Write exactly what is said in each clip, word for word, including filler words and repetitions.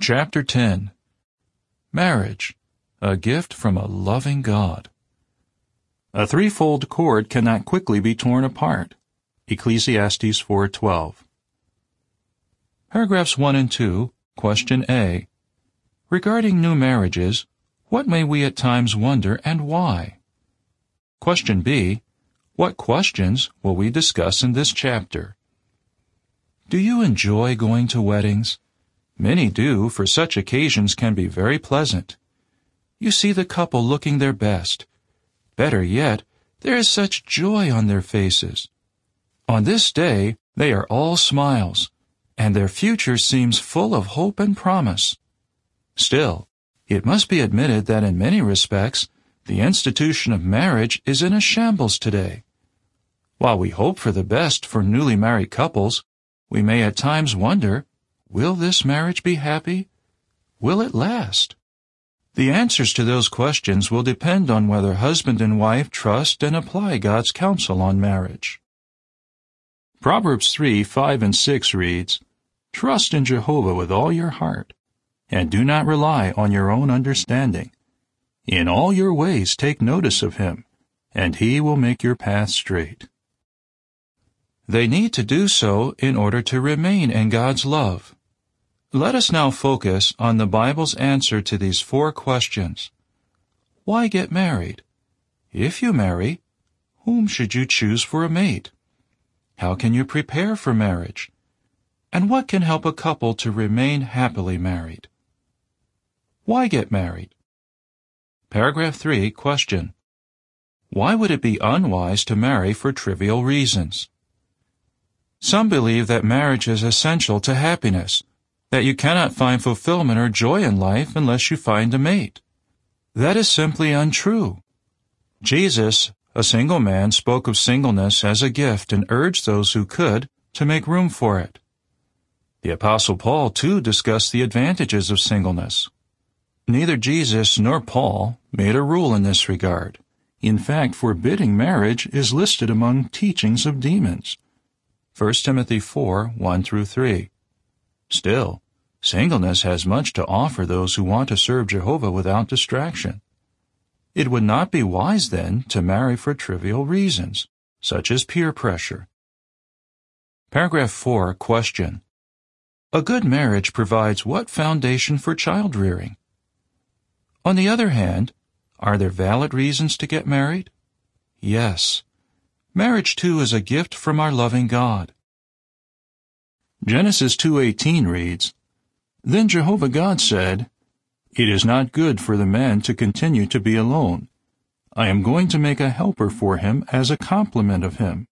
Chapter ten. Marriage, a gift from a loving God. A threefold cord cannot quickly be torn apart. Ecclesiastes four twelve. Paragraphs one and two, Question A. Regarding new marriages, what may we at times wonder and why? Question B. What questions will we discuss in this chapter? Do you enjoy going to weddings? Many do, for such occasions can be very pleasant. You see the couple looking their best. Better yet, there is such joy on their faces. On this day, they are all smiles, and their future seems full of hope and promise. Still, it must be admitted that in many respects, the institution of marriage is in a shambles today. While we hope for the best for newly married couples, we may at times wonder, will this marriage be happy? Will it last? The answers to those questions will depend on whether husband and wife trust and apply God's counsel on marriage. Proverbs three five and six reads, Trust in Jehovah with all your heart, and do not rely on your own understanding. In all your ways take notice of him, and he will make your path straight. They need to do so in order to remain in God's love. Let us now focus on the Bible's answer to these four questions. Why get married? If you marry, whom should you choose for a mate? How can you prepare for marriage? And what can help a couple to remain happily married? Why get married? Paragraph three, Question. Why would it be unwise to marry for trivial reasons? Some believe that marriage is essential to happiness, that you cannot find fulfillment or joy in life unless you find a mate. That is simply untrue. Jesus, a single man, spoke of singleness as a gift and urged those who could to make room for it. The Apostle Paul, too, discussed the advantages of singleness. Neither Jesus nor Paul made a rule in this regard. In fact, forbidding marriage is listed among teachings of demons. First Timothy four one through three. Still, singleness has much to offer those who want to serve Jehovah without distraction. It would not be wise, then, to marry for trivial reasons, such as peer pressure. Paragraph four, Question. A good marriage provides what foundation for child rearing? On the other hand, are there valid reasons to get married? Yes. Marriage, too, is a gift from our loving God. Genesis two eighteen reads, Then Jehovah God said, It is not good for the man to continue to be alone. I am going to make a helper for him as a complement of him.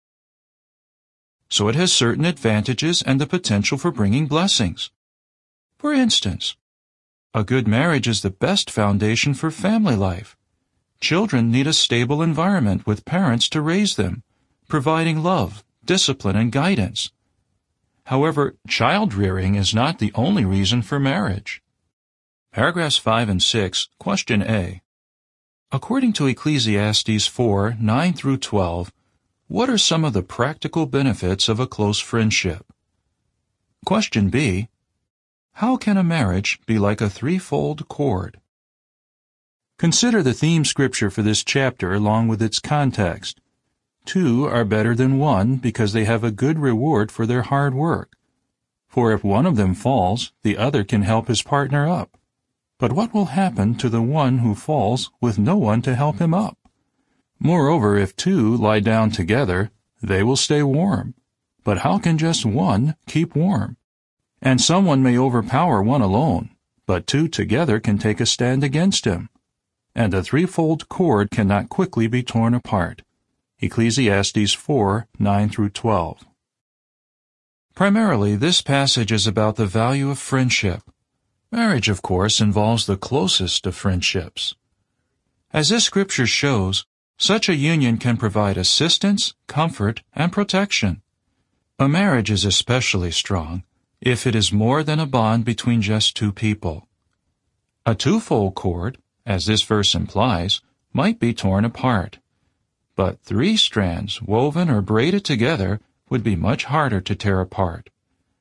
So it has certain advantages and the potential for bringing blessings. For instance, a good marriage is the best foundation for family life. Children need a stable environment with parents to raise them, providing love, discipline, and guidance. However, child-rearing is not the only reason for marriage. Paragraphs five and six, Question A. According to Ecclesiastes four nine through twelve, what are some of the practical benefits of a close friendship? Question B. How can a marriage be like a threefold cord? Consider the theme scripture for this chapter along with its context. Two are better than one because they have a good reward for their hard work. For if one of them falls, the other can help his partner up. But what will happen to the one who falls with no one to help him up? Moreover, if two lie down together, they will stay warm. But how can just one keep warm? And someone may overpower one alone, but two together can take a stand against him. And a threefold cord cannot quickly be torn apart. Ecclesiastes four nine through twelve. Primarily, this passage is about the value of friendship. Marriage, of course, involves the closest of friendships. As this scripture shows, such a union can provide assistance, comfort, and protection. A marriage is especially strong if it is more than a bond between just two people. A twofold cord, as this verse implies, might be torn apart. But three strands, woven or braided together, would be much harder to tear apart.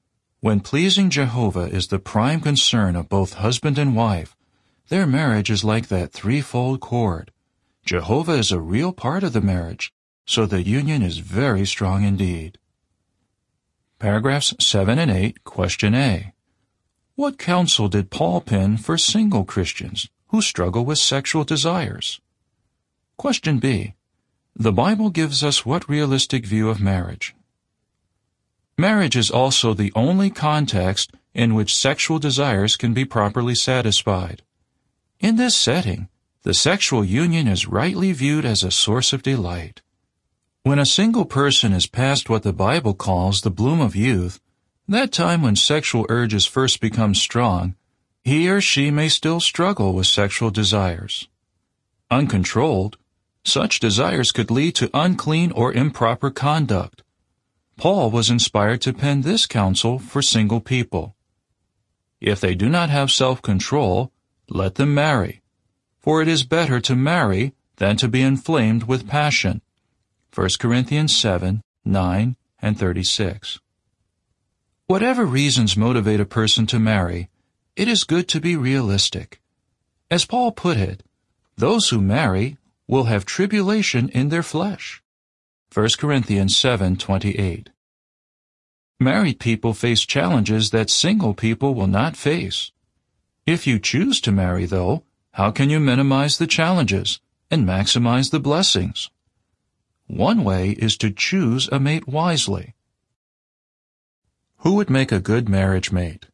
When pleasing Jehovah is the prime concern of both husband and wife, their marriage is like that threefold cord. Jehovah is a real part of the marriage, so the union is very strong indeed. Paragraphs seven and eight, Question A. What counsel did Paul pen for single Christians who struggle with sexual desires? Question B. The Bible gives us what realistic view of marriage? Marriage is also the only context in which sexual desires can be properly satisfied. In this setting, the sexual union is rightly viewed as a source of delight. When a single person is past what the Bible calls the bloom of youth, that time when sexual urges first become strong, he or she may still struggle with sexual desires. Uncontrolled, such desires could lead to unclean or improper conduct. Paul was inspired to pen this counsel for single people. If they do not have self-control, let them marry, for it is better to marry than to be inflamed with passion. First Corinthians seven, nine, and thirty-six. Whatever reasons motivate a person to marry, it is good to be realistic. As Paul put it, those who marry will have tribulation in their flesh. First Corinthians seven, twenty-eight. Married people face challenges that single people will not face. If you choose to marry, though, how can you minimize the challenges and maximize the blessings? One way is to choose a mate wisely. Who would make a good marriage mate?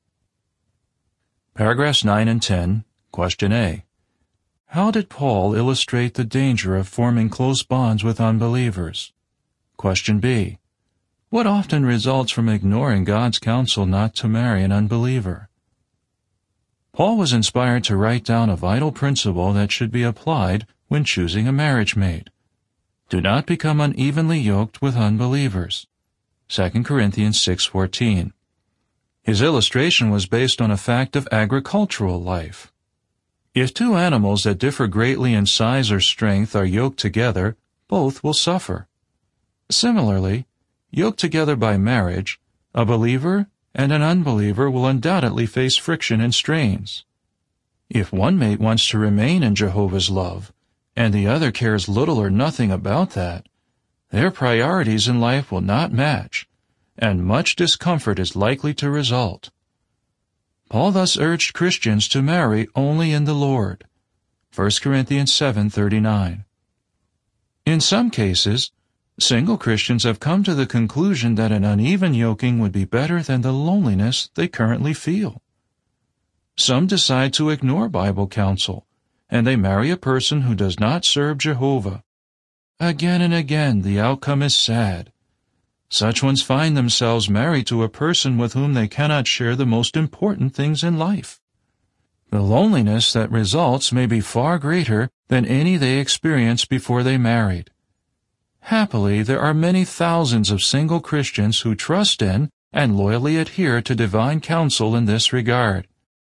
Paragraphs nine and ten, Question A. How did Paul illustrate the danger of forming close bonds with unbelievers? Question B. What often results from ignoring God's counsel not to marry an unbeliever? Paul was inspired to write down a vital principle that should be applied when choosing a marriage mate. Do not become unevenly yoked with unbelievers. Second Corinthians six fourteen. His illustration was based on a fact of agricultural life. If two animals that differ greatly in size or strength are yoked together, both will suffer. Similarly, yoked together by marriage, a believer and an unbeliever will undoubtedly face friction and strains. If one mate wants to remain in Jehovah's love, and the other cares little or nothing about that, their priorities in life will not match, and much discomfort is likely to result. Paul thus urged Christians to marry only in the Lord. First Corinthians seven thirty-nine. In some cases, single Christians have come to the conclusion that an uneven yoking would be better than the loneliness they currently feel. Some decide to ignore Bible counsel, and they marry a person who does not serve Jehovah. Again and again the outcome is sad. Such ones find themselves married to a person with whom they cannot share the most important things in life. The loneliness that results may be far greater than any they experienced before they married. Happily, there are many thousands of single Christians who trust in and loyally adhere to divine counsel in this regard.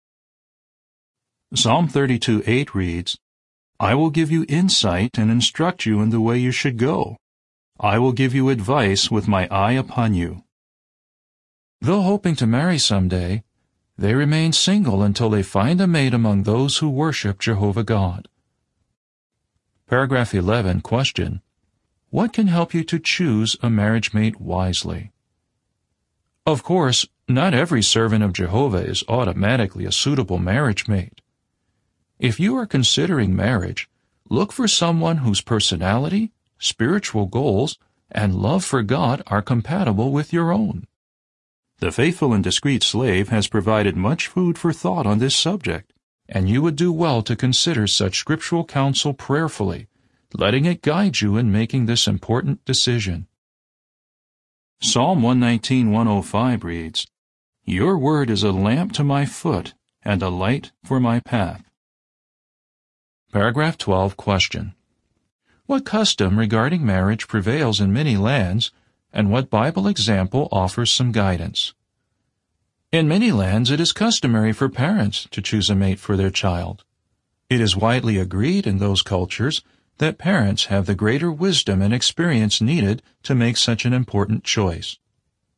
Psalm thirty-two eight reads, I will give you insight and instruct you in the way you should go. I will give you advice with my eye upon you. Though hoping to marry someday, they remain single until they find a mate among those who worship Jehovah God. Paragraph eleven, Question. What can help you to choose a marriage mate wisely? Of course, not every servant of Jehovah is automatically a suitable marriage mate. If you are considering marriage, look for someone whose personality, spiritual goals, and love for God are compatible with your own. The Faithful and Discreet Slave has provided much food for thought on this subject, and you would do well to consider such scriptural counsel prayerfully, letting it guide you in making this important decision. Psalm one nineteen, one oh five reads, Your word is a lamp to my foot and a light for my path. Paragraph twelve, Question. What custom regarding marriage prevails in many lands, and what Bible example offers some guidance? In many lands it is customary for parents to choose a mate for their child. It is widely agreed in those cultures that parents have the greater wisdom and experience needed to make such an important choice.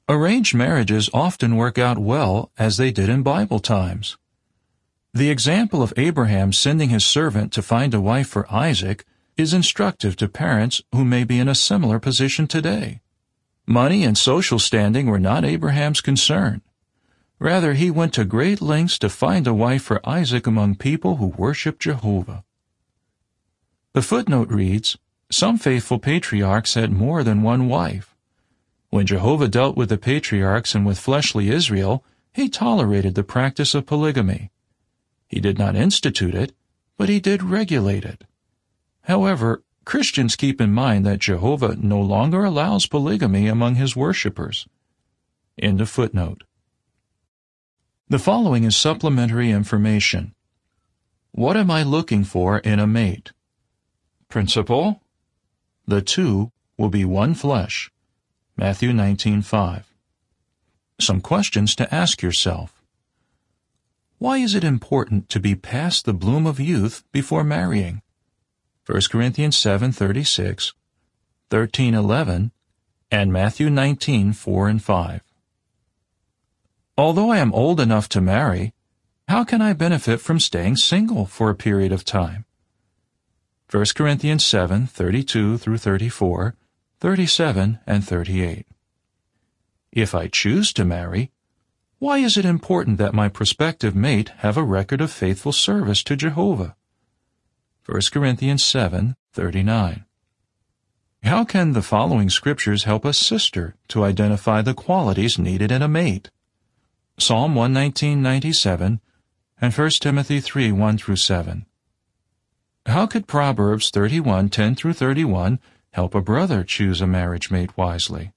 Arranged marriages often work out well as they did in Bible times. The example of Abraham sending his servant to find a wife for Isaac is instructive to parents who may be in a similar position today. Money and social standing were not Abraham's concern. Rather, he went to great lengths to find a wife for Isaac among people who worship Jehovah. The footnote reads, "Some faithful patriarchs had more than one wife. When Jehovah dealt with the patriarchs and with fleshly Israel, he tolerated the practice of polygamy. He did not institute it, but he did regulate it. However, Christians keep in mind that Jehovah no longer allows polygamy among his worshippers." End of footnote. The following is supplementary information. What am I looking for in a mate? Principle: the two will be one flesh. Matthew nineteen five. Some questions to ask yourself. Why is it important to be past the bloom of youth before marrying? First Corinthians seven thirty-six, thirteen eleven, and Matthew nineteen four and five. Although I am old enough to marry, how can I benefit from staying single for a period of time? First Corinthians seven thirty-two through thirty-four, thirty-seven, and thirty-eight. If I choose to marry, why is it important that my prospective mate have a record of faithful service to Jehovah? First Corinthians seven thirty-nine. How can the following scriptures help a sister to identify the qualities needed in a mate? Psalm one nineteen ninety-seven and First Timothy three one through seven. How could Proverbs thirty-one ten through thirty-one help a brother choose a marriage mate wisely?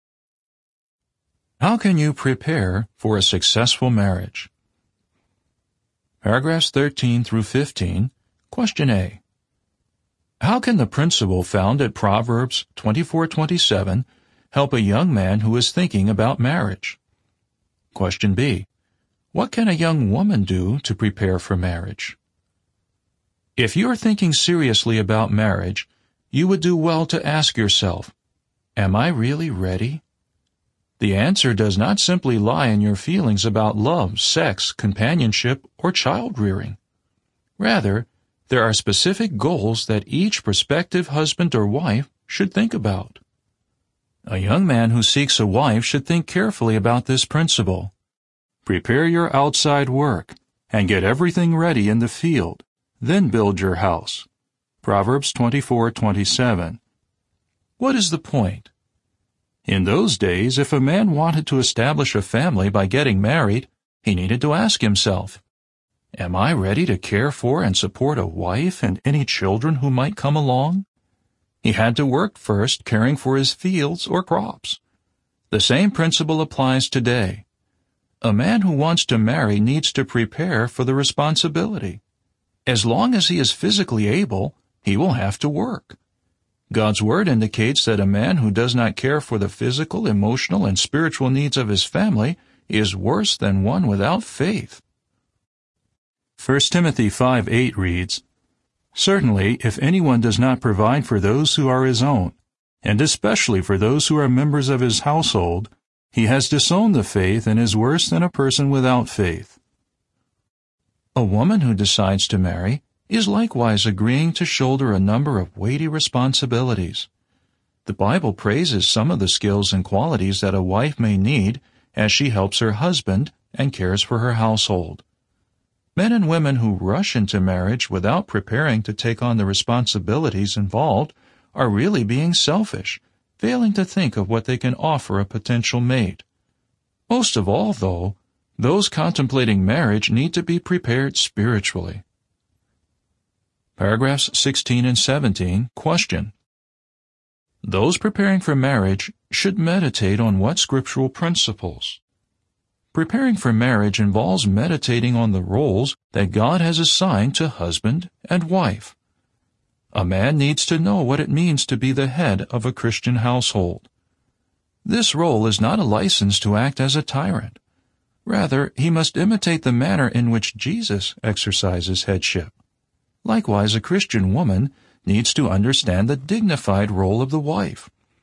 How can you prepare for a successful marriage? Paragraphs thirteen through fifteen. Question A. How can the principle found at Proverbs twenty-four twenty-seven help a young man who is thinking about marriage? Question B. What can a young woman do to prepare for marriage? If you are thinking seriously about marriage, you would do well to ask yourself, am I really ready? The answer does not simply lie in your feelings about love, sex, companionship, or child-rearing. Rather, there are specific goals that each prospective husband or wife should think about. A young man who seeks a wife should think carefully about this principle. Prepare your outside work and get everything ready in the field, then build your house. Proverbs twenty-four twenty-seven. What is the point? In those days, if a man wanted to establish a family by getting married, he needed to ask himself, am I ready to care for and support a wife and any children who might come along? He had to work first caring for his fields or crops. The same principle applies today. A man who wants to marry needs to prepare for the responsibility. As long as he is physically able, he will have to work. God's Word indicates that a man who does not care for the physical, emotional, and spiritual needs of his family is worse than one without faith. First Timothy five eight reads, Certainly, if anyone does not provide for those who are his own, and especially for those who are members of his household, he has disowned the faith and is worse than a person without faith. A woman who decides to marry is likewise agreeing to shoulder a number of weighty responsibilities. The Bible praises some of the skills and qualities that a wife may need as she helps her husband and cares for her household. Men and women who rush into marriage without preparing to take on the responsibilities involved are really being selfish, failing to think of what they can offer a potential mate. Most of all, though, those contemplating marriage need to be prepared spiritually. Paragraphs sixteen and seventeen. Question. Those preparing for marriage should meditate on what scriptural principles? Preparing for marriage involves meditating on the roles that God has assigned to husband and wife. A man needs to know what it means to be the head of a Christian household. This role is not a license to act as a tyrant. Rather, he must imitate the manner in which Jesus exercises headship. Likewise, a Christian woman needs to understand the dignified role of the wife.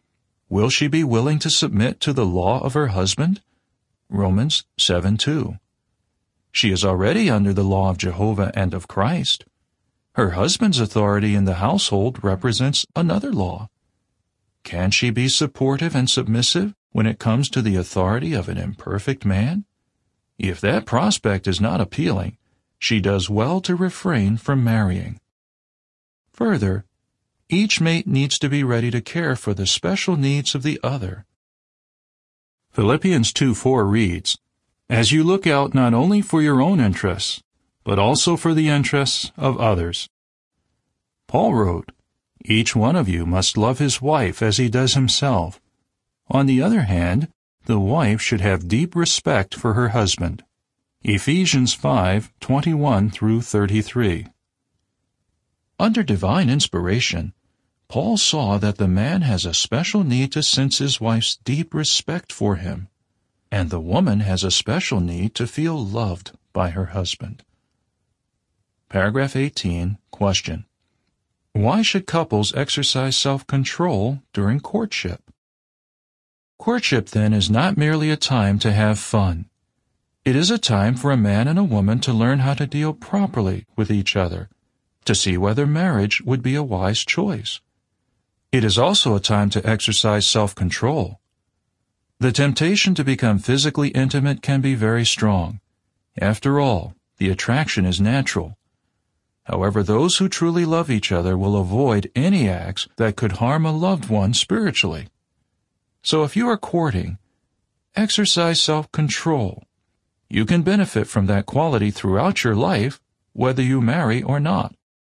will she be willing to submit to the law of her husband? Romans seven two. She is already under the law of Jehovah and of Christ. Her husband's authority in the household represents another law. Can she be supportive and submissive when it comes to the authority of an imperfect man? If that prospect is not appealing, she does well to refrain from marrying. Further, each mate needs to be ready to care for the special needs of the other. Philippians two four reads, "As you look out not only for your own interests, but also for the interests of others." Paul wrote, "Each one of you must love his wife as he does himself. On the other hand, the wife should have deep respect for her husband." Ephesians five twenty-one through thirty-three. Under divine inspiration, Paul saw that the man has a special need to sense his wife's deep respect for him, and the woman has a special need to feel loved by her husband. Paragraph eighteen, question. Why should couples exercise self-control during courtship? Courtship, then, is not merely a time to have fun. It is a time for a man and a woman to learn how to deal properly with each other, to see whether marriage would be a wise choice. It is also a time to exercise self-control. The temptation to become physically intimate can be very strong. After all, the attraction is natural. However, those who truly love each other will avoid any acts that could harm a loved one spiritually. So if you are courting, exercise self-control. You can benefit from that quality throughout your life, whether you marry or not.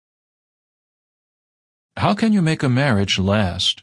How can you make a marriage last?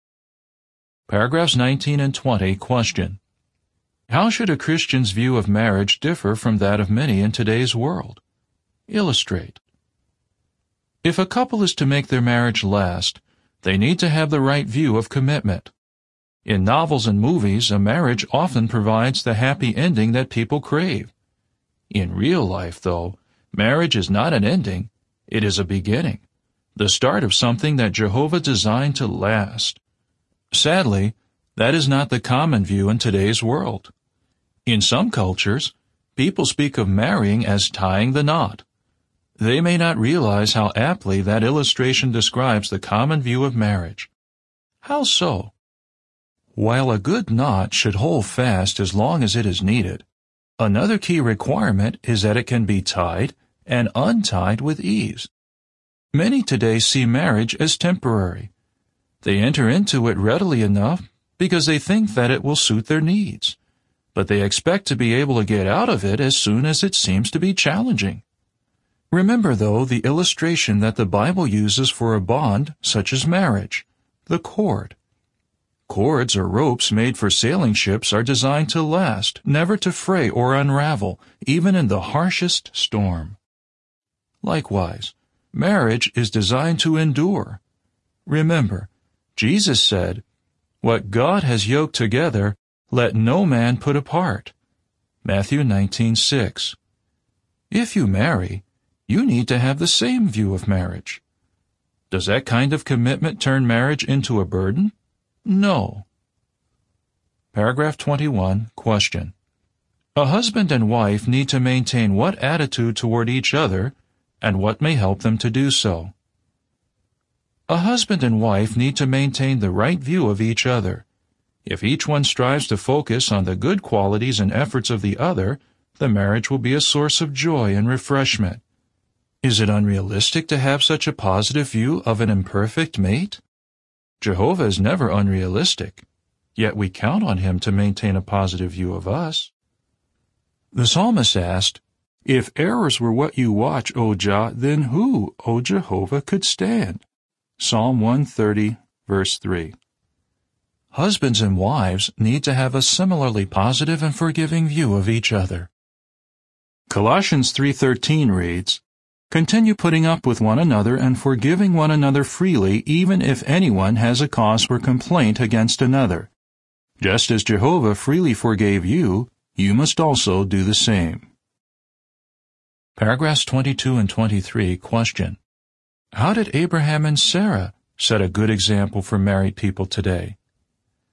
Paragraphs nineteen and twenty, question. How should a Christian's view of marriage differ from that of many in today's world? Illustrate. If a couple is to make their marriage last, they need to have the right view of commitment. In novels and movies, a marriage often provides the happy ending that people crave. In real life, though, marriage is not an ending, it is a beginning, the start of something that Jehovah designed to last. Sadly, that is not the common view in today's world. In some cultures, people speak of marrying as tying the knot. They may not realize how aptly that illustration describes the common view of marriage. How so? While a good knot should hold fast as long as it is needed, another key requirement is that it can be tied and untied with ease. Many today see marriage as temporary. They enter into it readily enough because they think that it will suit their needs, but they expect to be able to get out of it as soon as it seems to be challenging. Remember, though, the illustration that the Bible uses for a bond such as marriage, the cord. Cords or ropes made for sailing ships are designed to last, never to fray or unravel, even in the harshest storm. Likewise, marriage is designed to endure. Remember, Jesus said, "What God has yoked together, let no man put apart." Matthew nineteen six. If you marry, you need to have the same view of marriage. Does that kind of commitment turn marriage into a burden? No. Paragraph twenty-one, question. A husband and wife need to maintain what attitude toward each other, and what may help them to do so? A husband and wife need to maintain the right view of each other. If each one strives to focus on the good qualities and efforts of the other, the marriage will be a source of joy and refreshment. Is it unrealistic to have such a positive view of an imperfect mate? Jehovah is never unrealistic, yet we count on him to maintain a positive view of us. The psalmist asked, "If errors were what you watch, O Jah, then who, O Jehovah, could stand?" Psalm one thirty, verse three. Husbands and wives need to have a similarly positive and forgiving view of each other. Colossians three thirteen reads, "Continue putting up with one another and forgiving one another freely, even if anyone has a cause for complaint against another. Just as Jehovah freely forgave you, you must also do the same." Paragraphs twenty-two and twenty-three, question. How did Abraham and Sarah set a good example for married people today?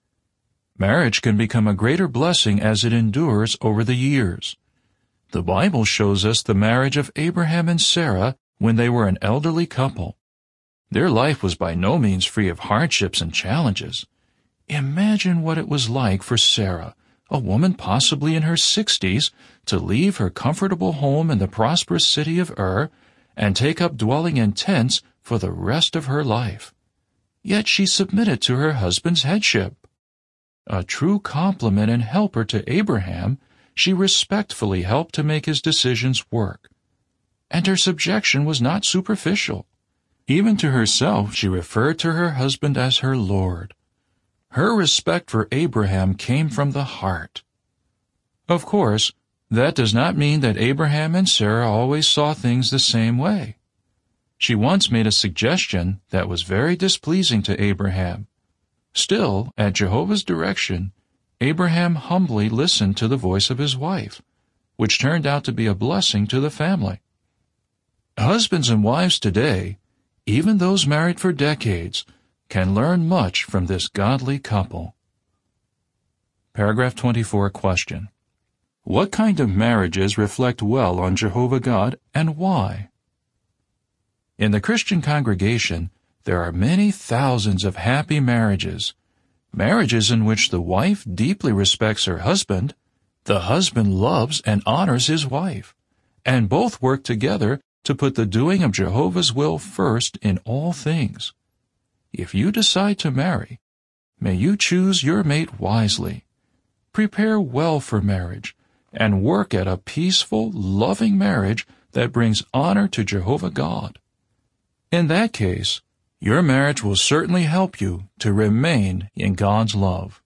Marriage can become a greater blessing as it endures over the years. The Bible shows us the marriage of Abraham and Sarah when they were an elderly couple. Their life was by no means free of hardships and challenges. Imagine what it was like for Sarah, a woman possibly in her sixties, to leave her comfortable home in the prosperous city of Ur and take up dwelling in tents for the rest of her life. Yet she submitted to her husband's headship. A true compliment and helper to Abraham, she respectfully helped to make his decisions work. And her subjection was not superficial. Even to herself she referred to her husband as her Lord. Her respect for Abraham came from the heart. Of course, that does not mean that Abraham and Sarah always saw things the same way. She once made a suggestion that was very displeasing to Abraham. Still, at Jehovah's direction, Abraham humbly listened to the voice of his wife, which turned out to be a blessing to the family. Husbands and wives today, even those married for decades, can learn much from this godly couple. Paragraph twenty-four question. What kind of marriages reflect well on Jehovah God and why? In the Christian congregation, there are many thousands of happy marriages, marriages in which the wife deeply respects her husband, the husband loves and honors his wife, and both work together to put the doing of Jehovah's will first in all things. If you decide to marry, may you choose your mate wisely. Prepare well for marriage, and work at a peaceful, loving marriage that brings honor to Jehovah God. In that case, your marriage will certainly help you to remain in God's love.